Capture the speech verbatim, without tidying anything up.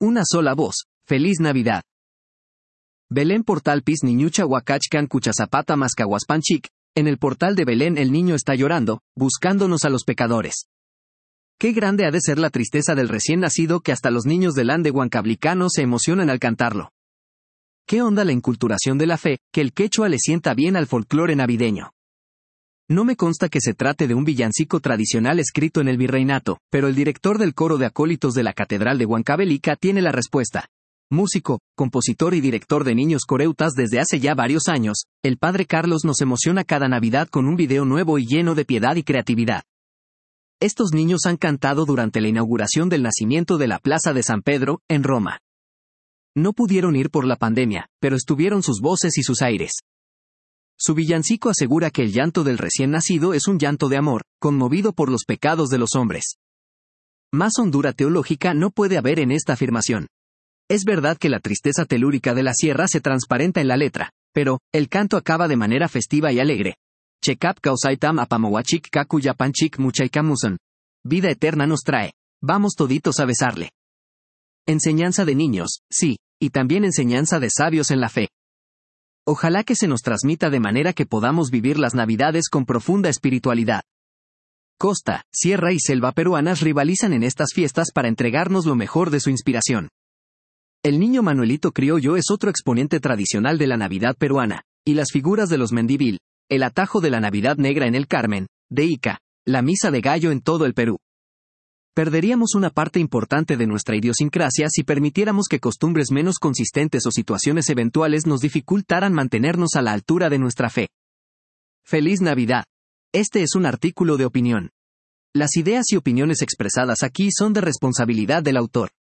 Una sola voz. Feliz Navidad. Belén Portalpis Niñucha Huacachcan Cuchazapata Mascahuaspanchic. En el portal de Belén el niño está llorando, buscándonos a los pecadores. Qué grande ha de ser la tristeza del recién nacido que hasta los niños del Ande Huancablicano se emocionan al cantarlo. Qué onda la inculturación de la fe, que el quechua le sienta bien al folclore navideño. No me consta que se trate de un villancico tradicional escrito en el virreinato, pero el director del coro de acólitos de la Catedral de Huancavelica tiene la respuesta. Músico, compositor y director de niños coreutas desde hace ya varios años, el padre Carlos nos emociona cada Navidad con un video nuevo y lleno de piedad y creatividad. Estos niños han cantado durante la inauguración del nacimiento de la Plaza de San Pedro, en Roma. No pudieron ir por la pandemia, pero estuvieron sus voces y sus aires. Su villancico asegura que el llanto del recién nacido es un llanto de amor, conmovido por los pecados de los hombres. Más hondura teológica no puede haber en esta afirmación. Es verdad que la tristeza telúrica de la sierra se transparenta en la letra, pero, el canto acaba de manera festiva y alegre. Checap causaitam apamowachik kakuyapanchik muchaikamuson. Vida eterna nos trae. Vamos toditos a besarle. Enseñanza de niños, sí, y también enseñanza de sabios en la fe. Ojalá que se nos transmita de manera que podamos vivir las Navidades con profunda espiritualidad. Costa, sierra y selva peruanas rivalizan en estas fiestas para entregarnos lo mejor de su inspiración. El niño Manuelito Criollo es otro exponente tradicional de la Navidad peruana, y las figuras de los Mendivil, el atajo de la Navidad Negra en el Carmen, de Ica, la misa de gallo en todo el Perú. Perderíamos una parte importante de nuestra idiosincrasia si permitiéramos que costumbres menos consistentes o situaciones eventuales nos dificultaran mantenernos a la altura de nuestra fe. ¡Feliz Navidad! Este es un artículo de opinión. Las ideas y opiniones expresadas aquí son de responsabilidad del autor.